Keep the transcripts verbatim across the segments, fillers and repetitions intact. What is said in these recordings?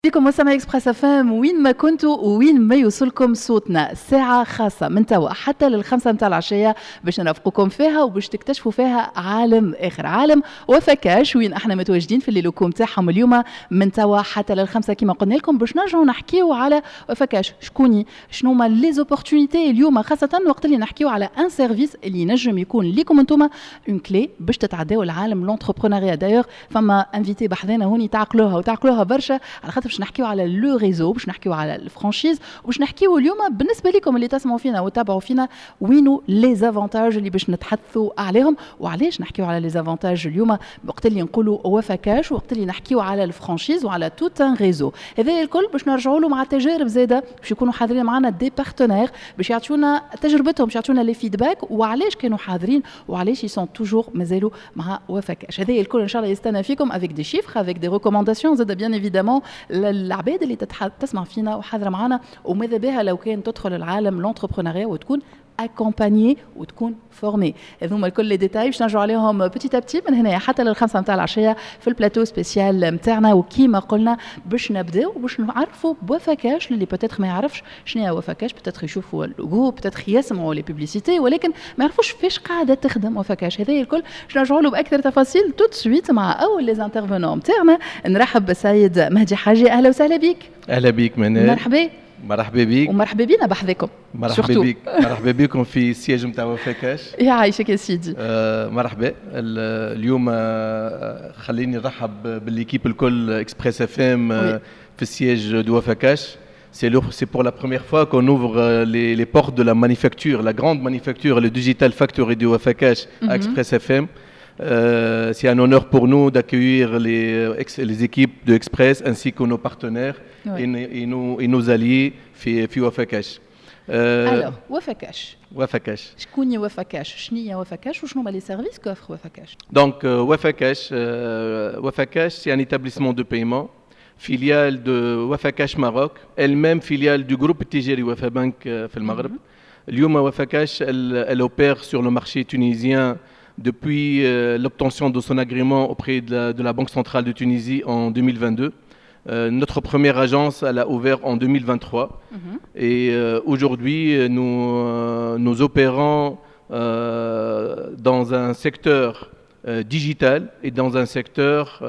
فيكم مستمعي اكسبريس اف ام وين ما كنتوا وين ما يوصلكم صوتنا. ساعة خاصة من توا حتى للخمسة متاع العشية باش نرافقكم فيها وباش تكتشفوا فيها عالم آخر، عالم وفكاش وين احنا متواجدين في الليلوكو متاعهم اليوم من توا حتى للخمسة كما قلنا لكم باش نرجعوا نحكيو على وفكاش شكوني شنو هما لي زوبورتونيتي اليوم، خاصة وقت اللي نحكيو على ان سيرفيس اللي ينجم يكون ليكم انتوما اون كلي باش تتعداو العالم لونتربرونيا. دايوغ فما انفيتي بحذانا هوني تعقلوها وتعقلوها برشا على خاطر باش نحكيو على لو ريزو، باش نحكيو على الفرانشيز، وباش نحكيو اليوم بالنسبه لكم اللي تسمعوا فينا وتابعوا فينا وينو لي زافونتاج اللي باش نتحدثوا عليهم وعلاش نحكيو على لي زافونتاج اليوم وقت اللي نقولوا وفكاش وقت اللي نحكيو على الفرانشيز وعلى توت ان ريزو. هذا الكل باش نرجعوا له مع تجارب زاده باش يكونوا حاضرين معنا دي بارتنير باش يعطيونا تجربتهم، باش يعطيونا لي فيدباك وعلاش كانوا حاضرين وعلاش يسون توجور مازالوا مع وفكاش. هذا الكل ان شاء الله يستنى فيكم افيك دي شيفر افيك دي ريكومانداسيون زاده بيان ايفيدامون العباد اللي تسمع فينا وحاضره معنا وماذا بها لو كان تدخل العالم لونتربرونيا وتكون اكومبانيي وتكون فورمي. هذوما الكل لي ديتاي باش نرجعوا عليهم بتيت ابتي من هنا حتى للخمسه نتاع العشيه في البلاتو سبيسيال نتاعنا. وكيما قلنا باش نبداو باش نعرفوا بوفكاش اللي بوتيتر ما يعرفش شنو هي وفكاش، بوتيتر يشوفوا اللوغو، بوتيتر يسمعوا لي بوبليسيتي ولكن ما يعرفوش فاش قاعده تخدم وفكاش. هذا الكل باش نرجعوا له باكثر تفاصيل توت سويت مع اول لي انترفونون نتاعنا. نرحب بالسيد مهدي حاجي، اهلا وسهلا بك. اهلا بك منال. مرحبا. مرحبا بك ومرحبا بينا بحذاكم. مرحبا بك. مرحبا بكم في السياج نتاع وفكاش. يعيشك يا سيدي. آه مرحبا. اليوم آه خليني نرحب بالليكيب الكل اكسبريس اف ام في السياج دو وفكاش. C'est, le, c'est pour la première fois qu'on ouvre euh, les, les portes de la manufacture, la grande manufacture, le Digital Factory de Wafakash mm-hmm. à Express F M. Euh, c'est un honneur pour nous d'accueillir les, les équipes de Express ainsi que nos partenaires oui. et, et, nos, et nos alliés في Wafakash. Euh, Alors, Wafakash. Wafakash. شكون Wafakash? شنو هي Wafakash وشنو هما les services qu'offre Wafakash? Donc euh, Wafakash, euh, Wafakash, c'est un établissement de paiement, filiale de Wafakash Maroc, elle-même filiale du groupe Tijeri Wafabank في المغرب. اليوم Wafakash, elle, elle opère sur le marché tunisien depuis euh, l'obtention de son agrément auprès de la, de la Banque centrale de Tunisie en deux mille vingt-deux. Euh, notre première agence, elle a ouvert en deux mille vingt-trois. Mm-hmm. Et euh, aujourd'hui, nous, euh, nous opérons euh, dans un secteur euh, digital et dans un secteur, euh,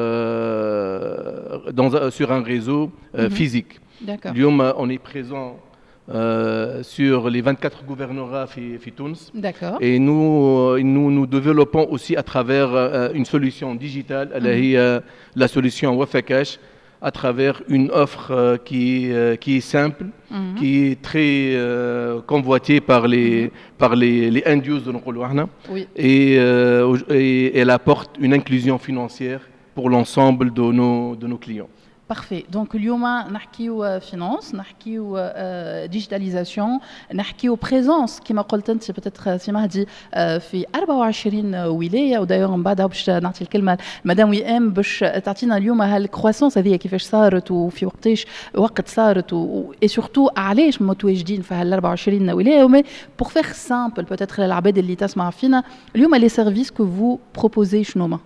dans un, sur un réseau euh, mm-hmm. physique. D'accord. Lyon, on est présent Euh, sur les vingt-quatre gouvernorats في Tunis. D'accord. Et nous, nous nous développons aussi à travers euh, une solution digitale, elle est euh, la solution Wafakash, à travers une offre euh, qui, euh, qui est simple, mm-hmm. qui est très euh, convoitée par les, mm-hmm. par les, les end users, oui. et, euh, et elle apporte une inclusion financière pour l'ensemble de nos, de nos clients. Parfait. Donc اليوم نحكيو finance, نحكيو digitalisation, نحكيو présence كما قلت انت بتتر سي مهدي في أربعة وعشرين ولايه. ودايوغ من بعدها باش نعطي الكلمه مدام وي ام باش تعطينا اليوم هالكرواسونس هذه كيفاش صارت وفي وقتاش وقت صارت اي سورتو علاش متواجدين في هال أربعة وعشرين ولايه. ومي بور فيغ سامبل بوتيتر للعباد اللي تسمع فينا اليوم لي سيرفيس كو فو بروبوزي شنو هما؟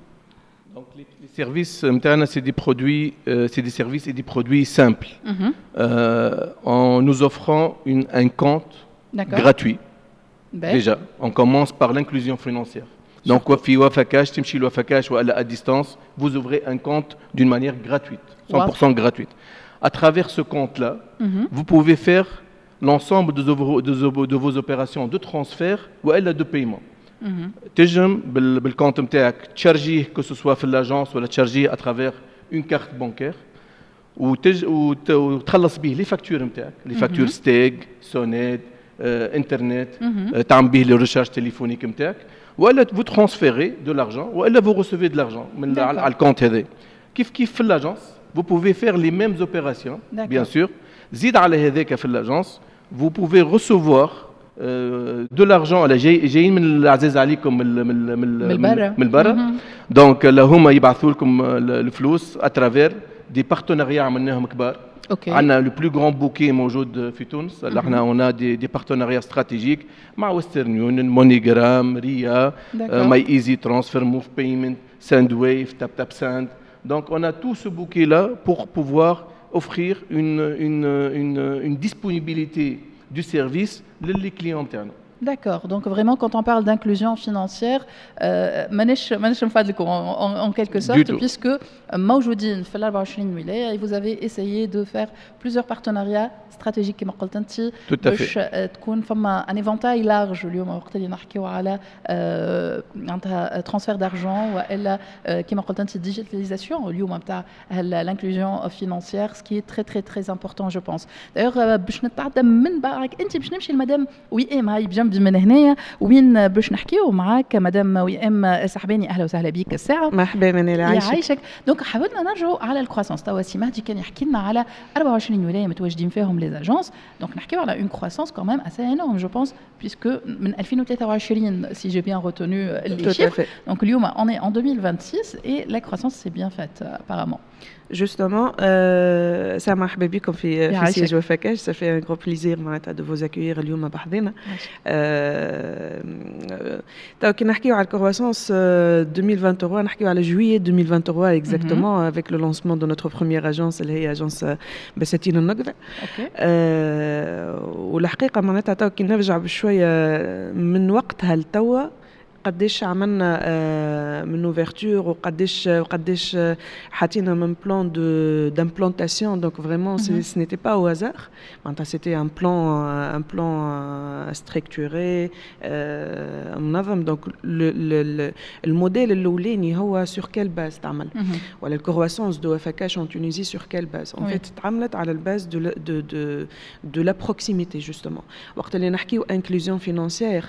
Les services, c'est des produits, euh, c'est des services et des produits simples. Mm-hmm. Euh, en nous offrant une, un compte D'accord. gratuit. Ben. Déjà, on commence par l'inclusion financière. Surtout. Donc, Wafi Wafakash, Timchi Wafakash ou à distance, vous ouvrez un compte d'une manière gratuite, cent pour cent wow. gratuite. À travers ce compte-là, mm-hmm. vous pouvez faire l'ensemble de vos, de vos, de vos opérations de transfert ou de paiement. تجم بالكونت نتاعك تشارجيه كو سوسوا في لاجونس ولا تشارجيه اترافير اون كارت بانكير وتج وتخلص به لي فاكتور نتاعك لي فاكتور ستيغ سونيد آه، انترنت آه، تعمل به لي ريشارج تليفونيك نتاعك ولا فو ترانسفيري دو لارجون ولا فو ريسيفي دو لارجون من على الكونت هذا. كيف كيف في لاجونس vous pouvez faire les mêmes opérations bien sûr. زيد على هذاك في لاجونس vous pouvez recevoir de l'argent على جاي جايين من العزيز عليكم من من من من برا. دونك هما يبعثوا لكم الفلوس اترافير دي بارتناريا عملناهم كبار. عندنا لو بلو غران بوكي موجود في تونس. احنا هنا دي دي بارتناريا استراتيجيك مع ويسترن يونيون، مونيغرام، ريا، ماي ايزي ترانسفير، موف بايمنت، ساند ويف، تاب تاب ساند. دونك on a tout ce bouquet là pour pouvoir offrir une, une, une, une disponibilité du service les clients internes. D'accord, donc vraiment quand on parle d'inclusion financière, euh, en, en quelque sorte, puisque موجودين في أربعة وعشرين ولاية et vous avez essayé de faire plusieurs partenariats stratégiques كما قلت انت باش تكون فما un éventail large اليوم وقت اللي نحكيو على معناتها transfert d'argent والا كما قلت انت digitalisation اليوم نتاع l'inclusion financière, ce qui est très très très important je pense. D'ailleurs باش نتعدى من بعدك انت باش نمشي لمدام وي ام هاي بجنبي من هنايا وين باش نحكيو معاك مدام وي ام سحباني. اهلا وسهلا بك الساعه. مرحبا منال عايشك. يعيشك. دونك حاولنا نرجعوا على الكرواسونس. توا سي مهدي كان يحكي لنا على أربعة وعشرين ولايه متواجدين فيهم لي اجونس، دونك نحكيو على اون كرواسونس quand même assez énorme je pense puisque من ألفين وثلاثة وعشرين si j'ai bien retenu les chiffres. Donc اليوم on est en deux mille vingt-six et la croissance s'est bien faite apparemment. Justement, euh, ça m'a fait comme في في سياج وفكاش, ça fait un gros plaisir معناتها de vous accueillir اليوم بحضنا. تو كي نحكيو على الكرواسونس deux mille vingt-trois, نحكيو على juillet deux mille vingt-trois exactement mm-hmm. avec le lancement de notre première agence اللي هي agence بساتين النقدة. والحقيقة معناتها تو كي نرجع بشوية من وقتها لتوا قديش عملنا من اوفرتور وقديش وقديش حطينا من بلان دو دامبلانتاسيون. دونك فريمون ce n'était pas au hasard, c'était un plan un plan structuré منظم. دونك الموديل الاولاني هو sur quelle base تعمل ولا الكرواسونس دو فكاش en Tunisie sur quelle base en fait تعملت على الباز de de de de la proximité justement. وقت اللي نحكيو inclusion financière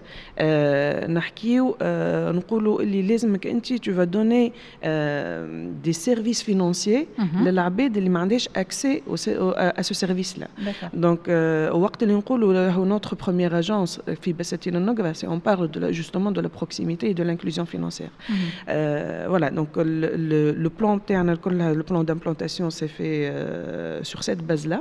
نحكيو نقولوا اللي لازمك انت tu vas donner euh, des services financiers للعباد اللي ما عندهاش accès au, à ce service là. Donc euh, وقت اللي نقولوا notre première agence في بساتين النقرة, on parle de la, justement de la proximité et de l'inclusion financière. euh, voilà, donc le, le, le plan le plan d'implantation s'est fait euh, sur cette base là.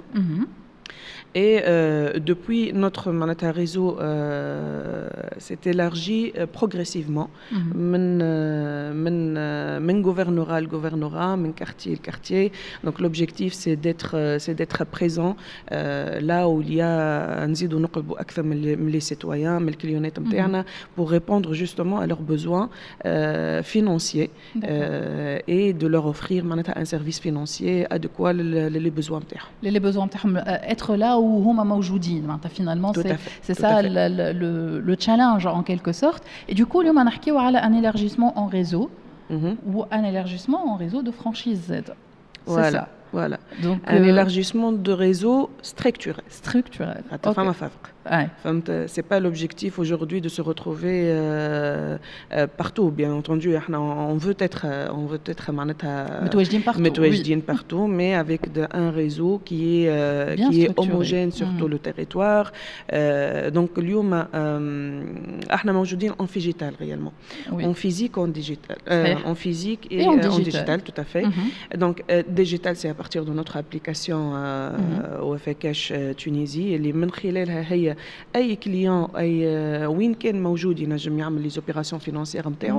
Et euh, depuis, notre manata réseau euh, s'est élargi euh, progressivement, من من من gouvernorat le gouvernorat, من quartier le quartier. Donc l'objectif c'est d'être c'est d'être présent euh, là où il y a نزيدو نقلبوا أكثر من les citoyens, من الكليونات نتاعنا pour répondre justement à leurs besoins euh, financiers euh, et de leur offrir manata un service financier adéquat les besoins نتاعهم. Les besoins نتاعهم être là où هما موجودين. Finalement c'est c'est ça le, le le challenge en quelque sorte. Et du coup اليوم نحكيو على un élargissement en réseau ou un élargissement en réseau de franchise Z. C'est voilà. ça. Voilà. Donc un euh, élargissement de réseau structurel. Structurel. Okay. Ouais. C'est pas l'objectif aujourd'hui de se retrouver euh, euh, partout, bien entendu. On veut être, on veut être partout, oui. partout, mais avec de, un réseau qui est, euh, qui est homogène sur mmh. tout le territoire. Euh, donc, اليوم احنا موجودين en digital réellement, oui. en physique, en digital, euh, en physique et, et en, digital. en digital, tout à fait. Mmh. Donc, euh, digital, c'est à partir de notre application euh, O F Cash Tunisie, اللي من خلالها هي اي كليون اي وين كان موجود ينجم يعمل لي زوبيراسيون فينانسيير نتاعو.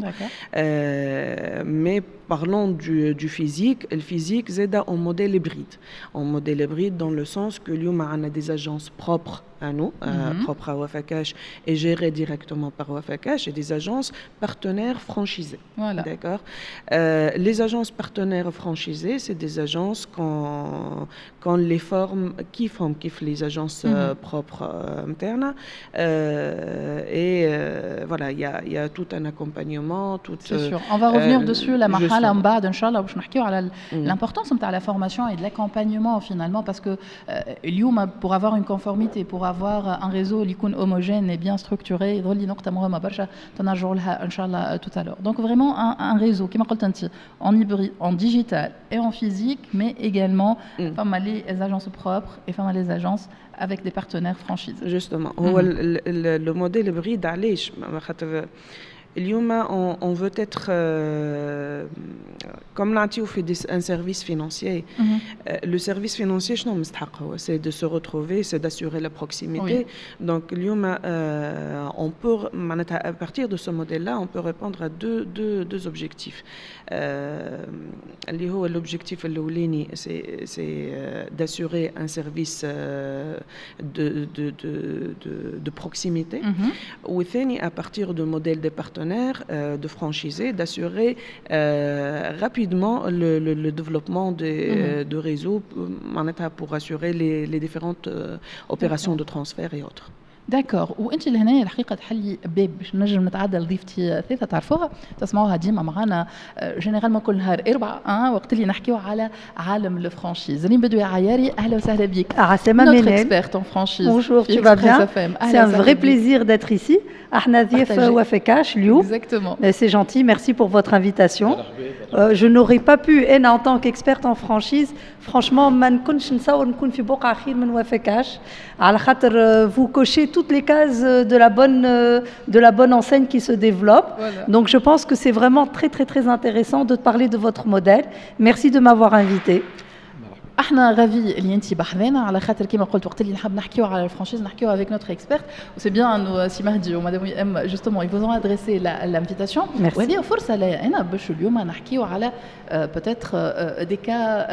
مي parlons du du physique, le physique زاد en modèle hybride, en modèle hybride dans le sens que اليوم عندنا des agences propres à nous, mm-hmm. euh, propres à Wafakash et gérées directement par Wafakash, et des agences partenaires franchisées. Voilà. D'accord. Euh, les agences partenaires franchisées, c'est des agences qu'on qu'on les forme, qui forment, qui font les agences mm-hmm. euh, propres euh, internes. Euh, et euh, voilà, il y a il y a tout un accompagnement, tout. C'est sûr. On va revenir euh, dessus la marhala en bas d'inchallah باش نحكيو على l'importance de la formation et de l'accompagnement finalement, parce que اليوم euh, pour avoir une conformité, pour avoir un réseau qui est homogène et bien structuré, يضل نقطة مهمة برشا تنرجعوا لها إن شاء الله tout à l'heure. Donc vraiment un, un réseau كما قلت أنت en hybride, en digital et en physique, mais également فما les agences propres et فما les agences avec des partenaires franchises. Justement, هو le modèle hybride علاش خاطر اليوم on, on veut être euh, comme l'Antiou fait des, un service financier. Mm-hmm. euh, le service financier, c'est de se retrouver, c'est d'assurer la proximité. Oui. Donc اليوم euh, on peut, à partir de ce modèle-là, on peut répondre à deux, deux, deux objectifs. Euh, l'objectif الأولاني c'est, c'est euh, d'assurer un service euh, de, de, de, de, de proximité. Mm-hmm. Ou à partir de modèles de partenaires, euh, de franchisés, d'assurer euh, rapidement le, le, le développement des, mm-hmm. de réseaux pour assurer les, les différentes euh, opérations okay. de transfert et autres. داكور وانت لهنا الحقيقه تحلي باب باش نجم نتعدى لضيفتي ثلاثه تعرفوها تسمعوها ديما معنا جينيرالمون كل نهار اربعه اه وقت اللي نحكيو على عالم الفرانشيز ريم بدوي عياري اهلا وسهلا بك عسلامه منال اكسبيرت ان فرانشيز بونجور tu vas bien c'est un vrai plaisir d'être ici احنا ضيف وفكاش اليوم exactement c'est gentil merci pour votre invitation euh, je n'aurais pas pu انا en tant qu'experte en franchise franchement ما نكونش نصور نكون في بقعه خير من وفكاش على خاطر vous cochez toutes les cases de la bonne de la bonne enseigne qui se développe. Voilà. Donc je pense que c'est vraiment très très très intéressant de parler de votre modèle. Merci de m'avoir invité. احنا غافي اللي انت بحذانا على خاطر كما قلت وقت اللي نحب نحكيو على الفرانشيز نحكيو avec notre expert وسي بيان انه سي مهدي ومدام ام جوستومون ils vous ont adressé l'invitation وهذه فرصه لي انا باش اليوم نحكيو على peut-être des cas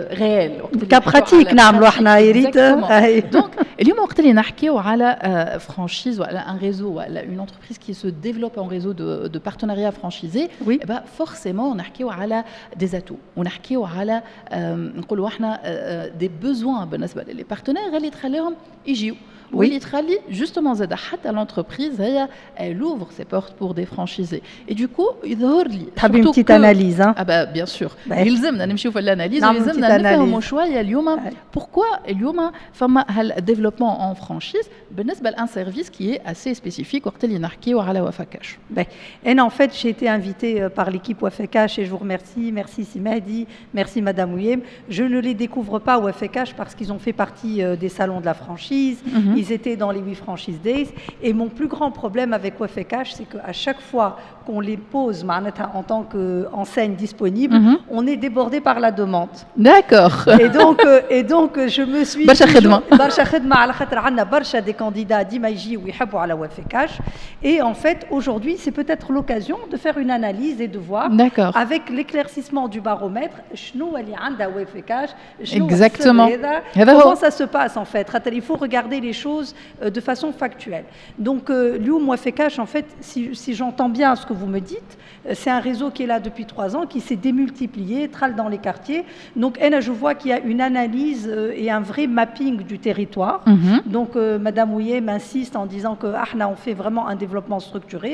réels cas pratiques نعملوا احنا يا ريت دونك اليوم وقت اللي نحكيو على فرانشيز ولا ان ريزو ولا une entreprise qui se développe en réseau de de partenariat franchisé oui. bah forcément نحكيو على des atouts ونحكيو على نقولوا احنا des besoins بالنسبه للي partenaires اللي تخليهم يجيو واللي تخلي justement زاد حتى l'entreprise هي elle ouvre ses portes pour des franchisés et du coup يظهر لي تحبي une petite analyse hein ah bah bien sûr يلزمنا نمشيو في الاناليز ويلزمنا نفهموا شويه اليوم pourquoi اليوم فما هال développement en franchise بالنسبه لان سيرفيس qui est assez spécifique وقت اللي نحكيو على وفكاش. Et en fait j'ai été invitée par l'équipe Wafekash et je vous remercie, merci Simadi, merci Madame Ouyem. Je ne les découvre pas Wafekash parce qu'ils ont fait partie des salons de la franchise. Mm-hmm. Ils étaient dans les huit franchise days et mon plus grand problème avec Wafekash c'est qu'à chaque fois qu'on les pose en tant qu'enseigne disponible, mm-hmm. on est débordé par la demande. D'accord. Et donc et donc je me suis برشا خدمة برشا خدمة على خاطر عندنا برشا des candidats ديما يجيو ويحبوا على Wafekash et en fait aujourd'hui c'est peut-être l'occasion de faire une analyse et de voir D'accord. avec l'éclaircissement du baromètre شنو اللي عندها Wafekash Exactement. Comment ça se passe en fait? Il faut regarder les choses de façon factuelle. Donc l'U M Wafekash en fait si, si j'entends bien ce que vous me dites, c'est un réseau qui est là depuis trois ans, qui s'est démultiplié, trale dans les quartiers. Donc je vois qu'il y a une analyse et un vrai mapping du territoire. Mm-hmm. Donc euh, Madame Ouyem insiste en disant que ahna on fait vraiment un développement structuré.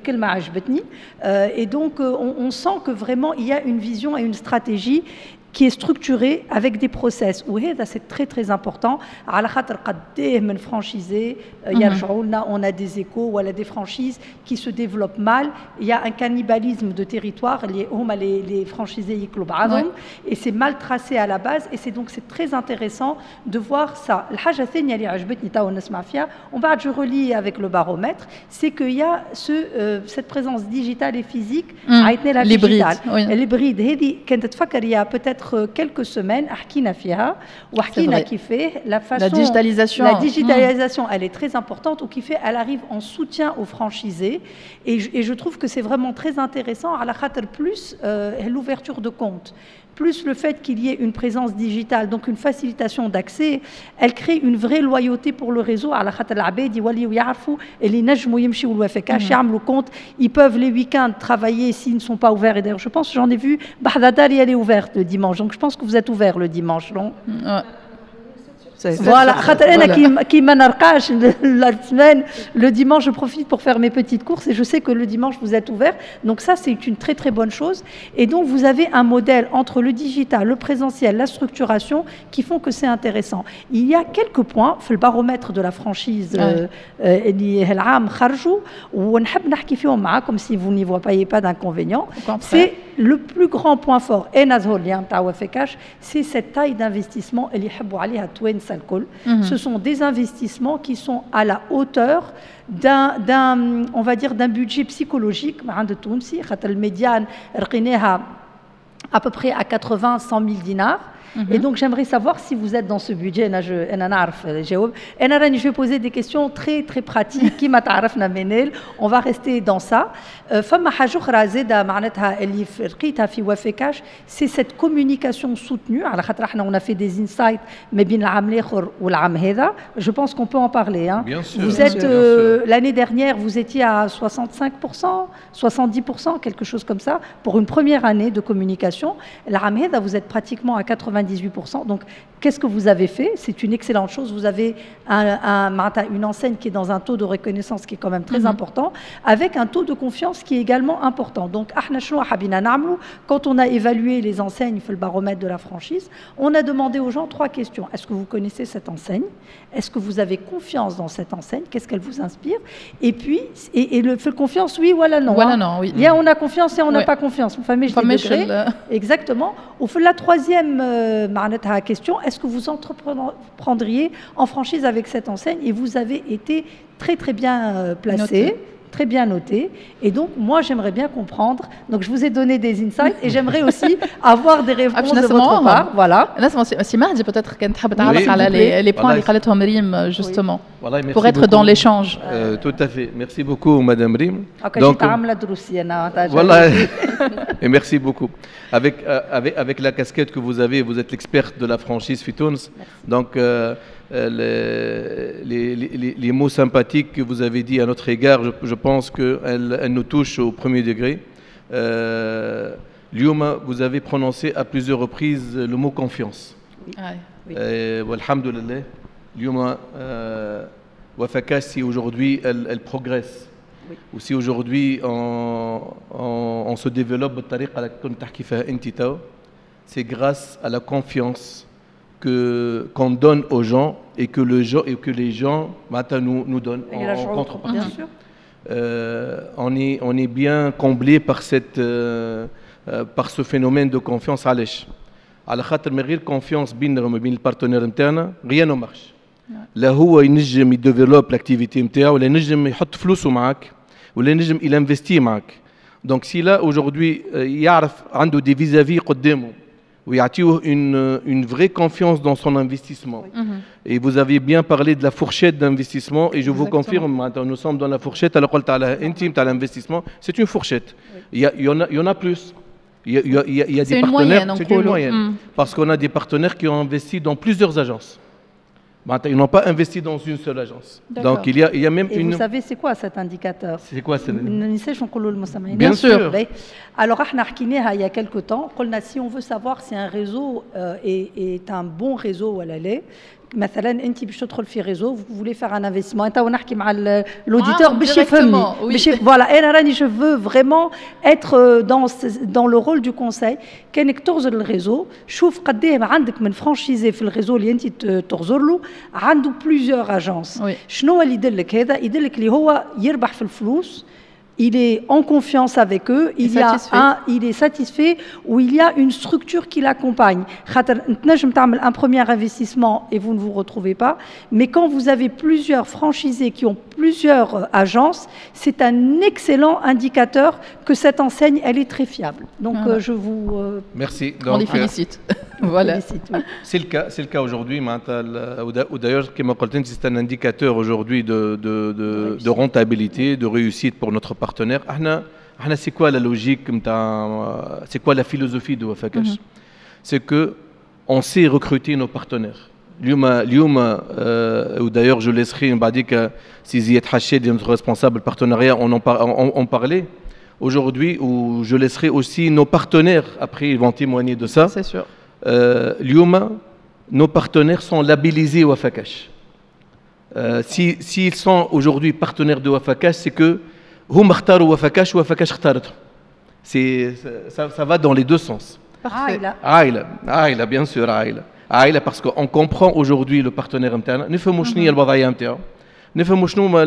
Et donc euh, on, on sent que vraiment il y a une vision et une stratégie qui est structuré avec des process. Oui, c'est très très important. على خاطر قديه من franchisés يرجعوا لنا on a des échos ou des franchises qui se développent mal. Il y a un cannibalisme de territoire. Les هما les les franchisés يكلوا بعضهم et c'est mal tracé à la base et c'est donc c'est très intéressant de voir ça. الحاجة الثانية اللي عجبتني توا نسمع فيها ومن بعد je relis avec le baromètre, c'est qu'il y a ce euh, cette présence digitale et physique عيطنا لها digital. الهبريد هذه كانت تفكر il y a peut-être quelques semaines حكينا فيها وحكينا كيفاه la façon la digitalisation la digitalisation elle est très importante ou qui fait elle arrive en soutien aux franchisés et je, et je trouve que c'est vraiment très intéressant à la خاطر plus euh, l'ouverture de compte plus le fait qu'il y ait une présence digitale, donc une facilitation d'accès, elle crée une vraie loyauté pour le réseau. على خاطر العباد يوليو يعرفوا اللي ينجموا يمشيوا لوافكاش يعملوا compte, ils peuvent les week-ends travailler s'ils ne sont pas ouverts. Et d'ailleurs, je pense, j'en ai vu, Bahdadari, elle est ouverte le dimanche. Donc je pense que vous êtes ouverts le dimanche, non? Ouais. Voilà, qui m'anarcage la semaine, le dimanche, je profite pour faire mes petites courses et je sais que le dimanche vous êtes ouvert. Donc ça, c'est une très très bonne chose. Et donc vous avez un modèle entre le digital, le présentiel, la structuration qui font que c'est intéressant. Il y a quelques points, le baromètre de la franchise, comme si vous n'y voyez pas d'inconvénient. C'est le plus grand point fort. C'est cette taille d'investissement. ce sont des investissements qui sont à la hauteur d'un, d'un on va dire d'un budget psychologique. Le médiane à peu près à quatre-vingts à cent mille dinars. Et donc j'aimerais savoir si vous êtes dans ce budget. Je vais poser des questions très très pratiques. On va rester dans ça. C'est cette communication soutenue. On a fait des insights. Je pense qu'on peut en parler. Hein. Bien sûr, vous bien êtes sûr, euh, bien sûr. l'année dernière, vous étiez à soixante-cinq pour cent, soixante-dix pour cent, quelque chose comme ça, pour une première année de communication. Vous êtes pratiquement à quatre-vingt-dix pour cent. Donc, qu'est-ce que vous avez fait? C'est une excellente chose. Vous avez un, un, une enseigne qui est dans un taux de reconnaissance qui est quand même très mm-hmm. important, avec un taux de confiance qui est également important. Donc, quand on a évalué les enseignes, fait le baromètre de la franchise, on a demandé aux gens trois questions. Est-ce que vous connaissez cette enseigne? Est-ce que vous avez confiance dans cette enseigne? Qu'est-ce qu'elle vous inspire? Et puis, et, et le fait confiance, oui, voilà, non. Voilà, hein. non, oui. Il y a on a confiance et on n'a ouais. pas confiance. Enfin, exactement. Au fait, la troisième euh, question, est-ce que vous entreprendriez en franchise avec cette enseigne? Et vous avez été très très bien euh, placé. Noté. Très bien noté. Et donc, moi, j'aimerais bien comprendre. Donc, je vous ai donné des insights et j'aimerais aussi avoir des réponses de votre part. Voilà. Si Mahdi, peut-être qu'elle a les, les points que a Rim, justement, oui. voilà, pour être beaucoup. Dans l'échange. Euh, tout à fait. Merci beaucoup, Madame Rim. Okay, donc, voilà. Et merci beaucoup. Avec, euh, avec, avec la casquette que vous avez, vous êtes l'experte de la franchise Fitouns. Donc, euh, Les, les, les, les mots sympathiques que vous avez dit à notre égard, je, je pense qu'elles elles nous touchent au premier degré. Euh, Lyouma, vous avez prononcé à plusieurs reprises le mot confiance. Oui. Ah, oui. Walhamdulillah, Lyouma, Wafakash, si aujourd'hui elle, elle progresse, oui. ou si aujourd'hui on, on, on se développe, c'est grâce à la confiance que, qu'on donne aux gens et que, le, et que les gens nous, nous donnent en, en contrepartie. Bien sûr. Euh, on, est, on est bien comblé par, cette, euh, euh, par ce phénomène de confiance. علاش؟ على خاطر من غير confiance بينهم وبين البارتنير نتاعنا rien ne marche. لا هو ينجم يديفلوب لاكتيفيتي نتاعو ولا ينجم يحط فلوسه معك ولا ينجم ينفستي معك. Donc si là aujourd'hui يعرف عنده des vis-à-vis قدامه ويعطيه une, une vraie confiance dans son investissement. Oui. Mm-hmm. Et vous avez bien parlé de la fourchette d'investissement et je Exactement. Vous confirme, nous sommes dans la fourchette, alors qu'on a intime, à l'investissement, c'est une fourchette. Oui. Il, y a, il, y en a, il y en a plus. Il y a, il y a, il y a des partenaires, moyenne, c'est une moyenne, mm. parce qu'on a des partenaires qui ont investi dans plusieurs agences. Ils n'ont pas investi dans une seule agence. D'accord. Donc il y a, il y a même et une... vous savez c'est quoi cet indicateur? C'est quoi cet indicateur? Bien sûr. Alors il y a quelque temps, si on veut savoir si un réseau euh, est, est un bon réseau à l'aller, مثلا انت باش تدخل في réseau, vous voulez faire un investissement, انت ونحكي مع l'auditeur باش يفهمني voilà انا راني je veux vraiment être dans dans le rôle du conseil. كانك تغزر الريزو شوف قد ايه عندك من فرانشيزي في الريزو اللي انت تغزر له عنده plusieurs agences. شنو اللي يدلك هذا؟ يدلك اللي هو يربح في الفلوس, il est en confiance avec eux, il, y a un, il est satisfait, ou il y a une structure qui l'accompagne. Un premier investissement et vous ne vous retrouvez pas, mais quand vous avez plusieurs franchisés qui ont plusieurs agences, c'est un excellent indicateur que cette enseigne, elle est très fiable. Donc ah. euh, je vous... Euh, Merci. Donc, on les félicite. Voilà. Félicite, oui. C'est le cas, c'est le cas aujourd'hui. Ou d'ailleurs, c'est un indicateur aujourd'hui de, de, de, de rentabilité, de réussite pour notre partenaire. C'est quoi la logique, c'est quoi la philosophie de Wafakash? Mm-hmm. C'est qu'on sait recruter nos partenaires. اليوم d'ailleurs je laisserai بعديك si Ziad Hachid, notre responsable partenariat, on en on, on parlait aujourd'hui, où je laisserai aussi nos partenaires, après ils vont témoigner de ça. C'est sûr. Euh, اليوم nos partenaires sont labellisés Wafakash. Euh, si s'ils sont aujourd'hui partenaires de Wafakash, c'est que هم اختاروا وفكاش وفكاش اختارتهم. C'est ça, ça va dans les deux sens. عائلة. عائلة عائلة bien sûr عائلة. عائلة parce qu'on comprend aujourd'hui le partenaire نتاعنا, نفهموا شنو هي الوضعية نتاعو, نفهموا شنو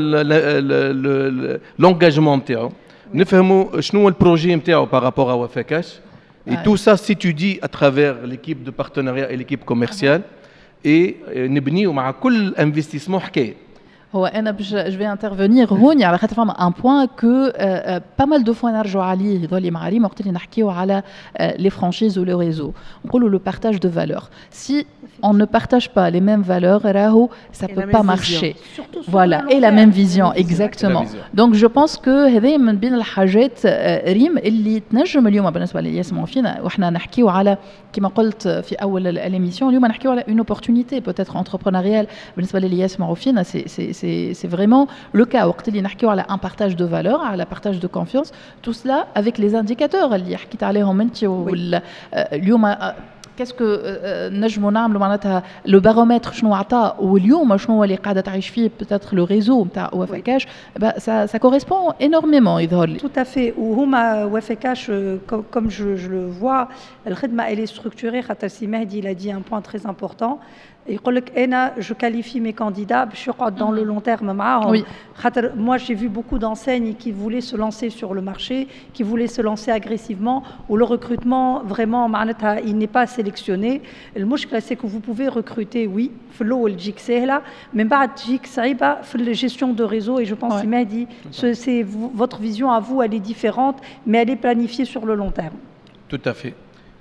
l'engagement نتاعو, نفهموا شنو البروجي نتاعو par rapport à Wafakash. Et tout ça s'étudie à travers l'équipe de partenariat et l'équipe commerciale. اي نبنيو مع كل انفستيسمون حكايه. هو انا باش جو في انترفينير هون على خاطر فما ان بوين كو با مال دو فوا نرجعوا عليه هذول مع ريم وقت اللي نحكيو على لي فرانشيز و لو ريزو نقولوا لو بارتاج دو فالور. سي on ne partage pas les mêmes valeurs, ça ne peut pas marcher. Voilà, et la même vision, exactement. Donc je pense que هذه من بين الحاجات ريم اللي تنجم اليوم بالنسبه للياسمون فينا وإحنا نحكيو على كما قلت في أول الإميسيون اليوم نحكيو على une opportunité peut-être entrepreneuriale بالنسبه للياسمون فينا c'est c'est c'est c'est vraiment le cas وقت اللي نحكيو على un partage de valeurs, على partage de confiance, tout cela avec les indicateurs اللي حكيت عليهم انت واليوم qu'est-ce que نجموا نعملوا معناتها لو بارومتر شنو عطى واليوم شنو اللي قاعده تعيش فيه peut-être le réseau نتاع وفكاش ça ça correspond énormément يظهر لي. Tout à fait. وهما وفكاش comme je je le vois الخدمه elle est structurée خاطر سي مهدي il a dit un point très important. يقول لك انا je qualifie mes candidats باش يقعد dans le long terme معاهم. خاطر moi j'ai vu beaucoup d'enseignes qui voulaient se lancer sur le marché, qui voulaient se lancer agressivement où le recrutement vraiment معناتها il n'est pas sélectionné. المشكله c'est que vous pouvez recruter oui في الاول تجيك سهله من بعد تجيك صعيبه في la gestion de réseau et je pense que Mehdi c'est votre vision à vous elle est différente mais elle est planifiée sur le long terme. Tout à fait.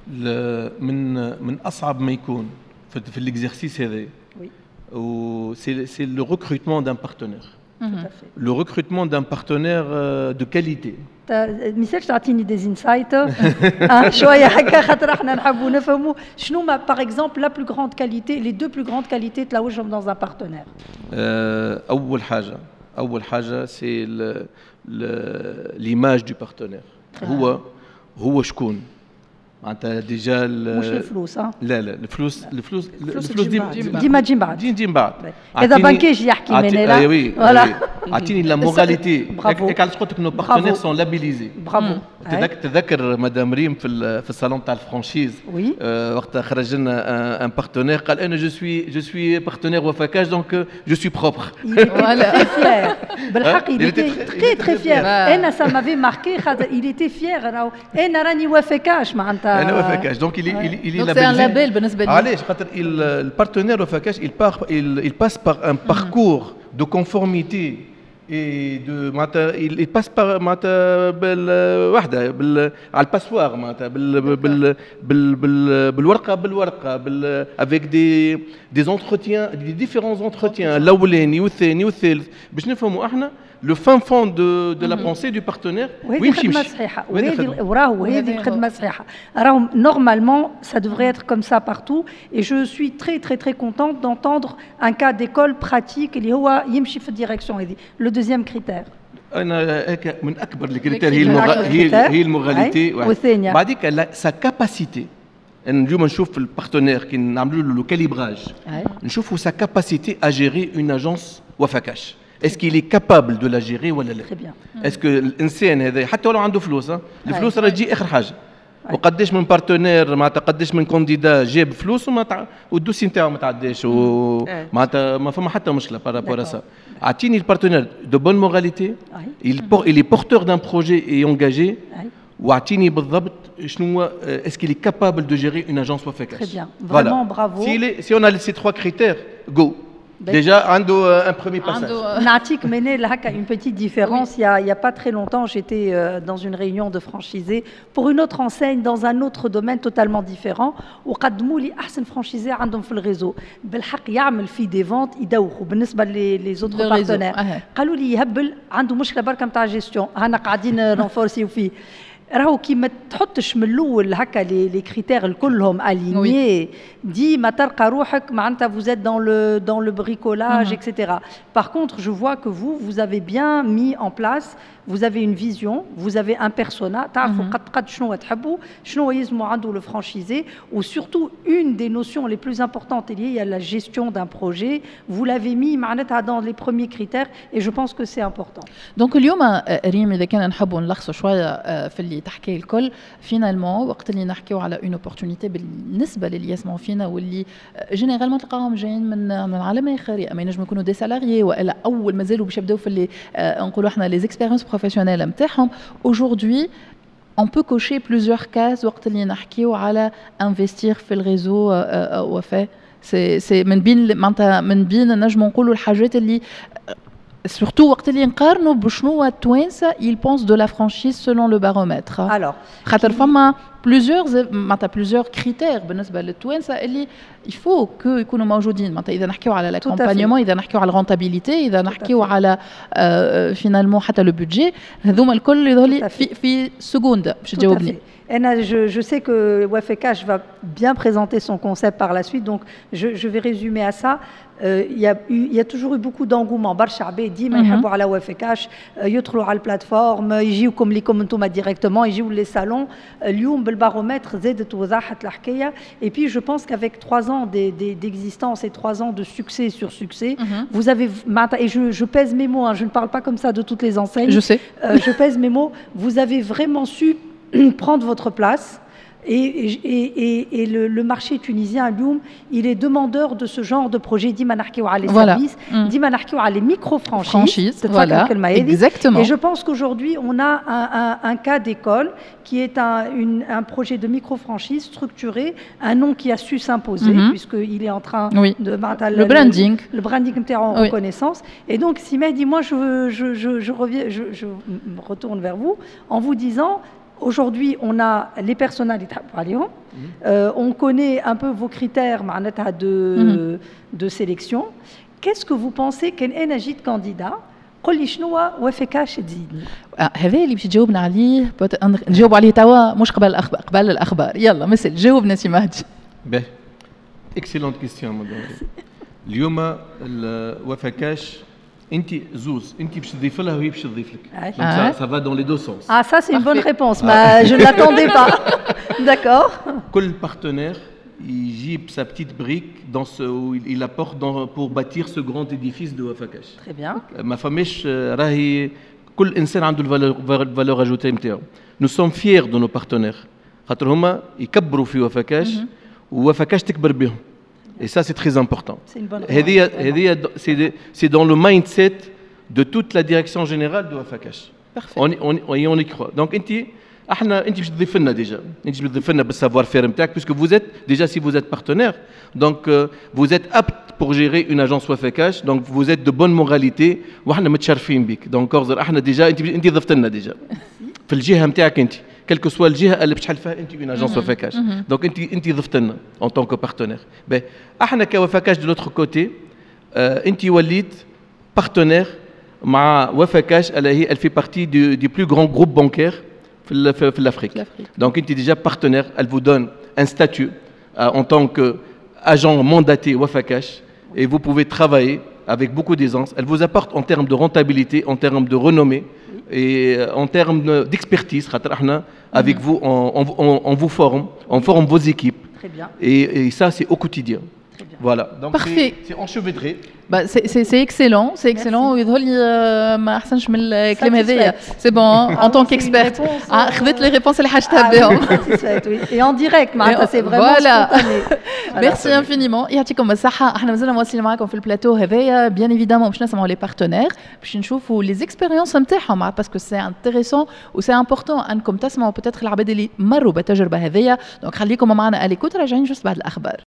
من من اصعب ما يكون في l'exercice هذا c'est c'est le recrutement d'un partenaire. Le recrutement d'un partenaire de qualité. مثالش تعطيني دي انسايت شويه هكا خاطر احنا نحبوا نفهموا شنو ما باغ اكزومبل لا بلو غراند كاليتي لي دو بلو غراند كاليتي تلاوجهم dans un partenaire. اول حاجه اول حاجه c'est l'image du partenaire. هو هو شكون معناتها ديجا مش الفلوس ها لا لا الفلوس الفلوس الفلوس ديما تجي بعد تجي بعد اذا بنكيش يحكي من هنا وي اعطيني لا موراليتي هيك علاش قلت لك نو بارتنير سون لابيليزي. برافو. تذكر مدام ريم في في الصالون تاع الفرانشيز وقت خرج لنا ان بارتنير قال انا جو سوي جو سوي بارتنير وفكاش دونك جو سوي بروبر. فوالا فيير بالحق il était très très fier. انا ça m'avait marqué خاطر il était fier راهو انا راني وفكاش معناتها انا وفكاش دونك il il il c'est un label بالنسبه لي. علاش خاطر البارتنير وفكاش il part il il passe par un parcours de conformité et de معناتها il passe par معناتها بالوحده بال على الباسوار معناتها بال بال بال بالورقه بالورقه بال avec des des entretiens des différents entretiens الاولاني والثاني والثالث باش نفهموا احنا le fin fond de de la pensée du partenaire. وهذه خدمة صحيحة وهذه وراهو هذه خدمة صحيحة راهو normalement ça devrait être comme ça partout et je suis très très très contente d'entendre un cas d'école pratique اللي هو يمشي في الديريكسيون هذه. le deuxième critère انا هيك من اكبر الكريتير هي المغ... هي هي المغاليتي والثانية بعديك sa capacité. اليوم نشوف في البارتنير كي نعملوا له لو كاليبراج نشوفوا sa capacité à gérer une agence وفكاش. Est-ce qu'il est capable de la gérer ولا لا؟ Est-ce que الإنسان هذا حتى ولو عنده فلوس ها الفلوس راه تجي آخر حاجة. وقداش من بارتنير معناتها قداش من كونديدا جاب فلوس وما تع... والدوسي نتاعو ما تعداش ومعناتها ما فما حتى مشكلة بارابور ا سا. أعطيني البارتنير دو بون موراليتي il est porteur d'un projet et engagé واعطيني بالضبط شنو est-ce qu'il est capable de gérer une agence وفكاش. Très bien, vraiment bravo. Si on a ces trois critères, go. Déjà, un premier passage. Natik Méné, une petite différence. Oui. Il n'y a, a pas très longtemps, j'étais euh, dans une réunion de franchisés pour une autre enseigne dans un autre domaine totalement différent. وقدموا لي أحسن franchisés عندهم في الريزو. بالحق يعمل في des ventes يدوخوا بالنسبة les autres partenaires. قالوا لي يهبل عنده مشكلة بركة متاع جيستيون. هنا قاعدين نفورسيو فيه. راهو كي ما تحطش من الاول هكا لي لي كريتير الكلهم الينيي ديما تلقى روحك معناتها vous êtes dans le dans le bricolage mm-hmm. et cetera. Par contre, je vois que vous vous avez bien mis en place, vous avez une vision, vous avez un persona, تعرفوا قد قد شنو تحبوا شنو يلزموا عنده le franchisé ou surtout une des notions les plus importantes liées à la gestion d'un projet, vous l'avez mis معناتها dans les premiers critères et je pense que c'est important. Donc اليوم ريم اذا كان نحبوا نلخصوا شويه في اللي تحكي الكل فينالمون وقت اللي نحكيو على اون اوبورتونيتي بالنسبه للي يسمعوا فينا واللي جينيرالمون تلقاهم جايين من من عالم اخر اما ينجموا يكونوا دي سالاريي والا اول مازالوا باش يبداو في اللي نقولوا احنا لي اكسبيريونس بروفيسيونيل نتاعهم. Aujourd'hui on peut cocher plusieurs cases وقت اللي نحكيو على investir في الريزو وفاء سي سي من بين معناتها من بين نجموا نقولوا الحاجات اللي surtout وقت اللي نقارنوا بشنو التوانسه ils pensent de la franchise selon le baromètre. Alors خاطر فما plusieurs معناتها plusieurs critères بالنسبه للتوانسه اللي il faut que يكونوا موجودين معناتها اذا نحكيو على l'accompagnement اذا نحكيو على الرونتابيليتي اذا نحكيو على فينالمون حتى لو بودجي هذوما الكل يظهر في في سكوند باش تجاوبني. Anna, je, je sais que Wafekash va bien présenter son concept par la suite, donc je, je vais résumer à ça. Il euh, y, y a toujours eu beaucoup d'engouement. Barcha Abed dit, mais ils à la Wafekash, ils entrent à la plateforme, ils jouent comme les commentaires directement, ils jouent les salons. L'youm bel baromètre zed touzahat l'hkaïa. Et puis je pense qu'avec trois ans d'existence et trois ans de succès sur succès, vous avez et je, je pèse mes mots, hein, je ne parle pas comme ça de toutes les enseignes. Je sais. Euh, je pèse mes mots. Vous avez vraiment su prendre votre place et, et, et, et le, le marché tunisien, Lyoum, il est demandeur de ce genre de projet d'Imanarkiwa les voilà. services, mm. d'Imanarkiwa les micro-franchises. Franchise, voilà. Exactement. Et je pense qu'aujourd'hui, on a un, un, un cas d'école qui est un, une, un projet de micro-franchise structuré, un nom qui a su s'imposer, mm-hmm. puisqu'il est en train oui. de... Le, le branding. Le, le branding en oui. reconnaissance. Et donc, Simé dit, moi, je, je, je, je, reviens, je, je retourne vers vous en vous disant... Aujourd'hui, on a les personnalités, euh, on connaît un peu vos critères de, mm-hmm. de sélection. Qu'est-ce que vous pensez qu'un énergie de candidat قل لي شنو وافكاش تزيدني؟ هذا اللي باش تجاوبنا عليه نجاوب عليه توا مش قبل الأخبار قبل الأخبار يلا مثل جاوبنا سي مهدي. باهي اكسيلونت كيستيون مدام. اليوم وافكاش انت زوز انت باش تضيف لها وهي باش تضيف لك. Ah. Ça va dans les deux sens. Ah ça c'est une bonne réponse, mais je ne l'attendais pas. D'accord. كل partenaire يجيب sa petite brique dans ce où il apporte dans, pour bâtir ce grand édifice de Wafakash. Très bien. ما فماش راهي كل انسان عنده الفالور اجوتي نتاعو. Nous sommes fiers de nos partenaires. خاطر هما يكبروا في وفكاش ووفكاش تكبر بهم. Et ça, c'est très important. C'est une bonne réponse. C'est dans le mindset de toute la direction générale de Wafakash. Parfait. On, on, on, on y croit. Donc, انتي احنا انتي باش تضيف لنا déjà. انتي باش تضيف لنا بالsavoir faire نتاعك puisque vous êtes déjà si vous êtes partenaire. Donc euh, vous êtes apte pour gérer une agence Wafakash. Donc vous êtes de bonne moralité وحنا متشرفين بك. Donc احنا déjà انتي انتي ضفت لنا déjà. في الجهة نتاعك انتي. quelle que soit الجهه اللي باش تحل فيها انت une agence وفكاش دونك انت انت ضفت لنا en tant que partenaire. باهي احنا كوفكاش de l'autre côté انت وليت partenaire مع وفكاش اللي هي elle fait partie du, du plus grand groupe bancaire في في l'Afrique. Donc انت déjà partenaire, elle vous donne un statut euh, en tant que agent mandaté wafakash et vous pouvez travailler avec beaucoup d'aisance. Elle vous apporte en termes de rentabilité, en termes de renommée et en termes d'expertise. Avec vous, on, on, on vous forme, on forme vos équipes. Très bien. Et, et ça, c'est au quotidien. Très bien. Voilà. Donc parfait. C'est enchevêtré. Bah, c'est excellent, c'est excellent. ما أحسنش من الكلام هذايا. C'est bon, en tant qu'experte. Ah, خذت les réponses اللي حاجتها بهم. Et en direct, معناتها c'est vraiment spontané. Merci infiniment. يعطيكم الصحة. احنا مازلنا مواصلين معاكم في البلاتو هذايا. Bien évidemment, باش نسمعوا les partenaires, باش نشوفوا les expériences نتاعهم parce que c'est intéressant و c'est important أنكم تسمعوا peut-être العباد اللي مروا بالتجربة هذايا. Donc خليكم معنا à l'écoute راجعين juste بعد الأخبار.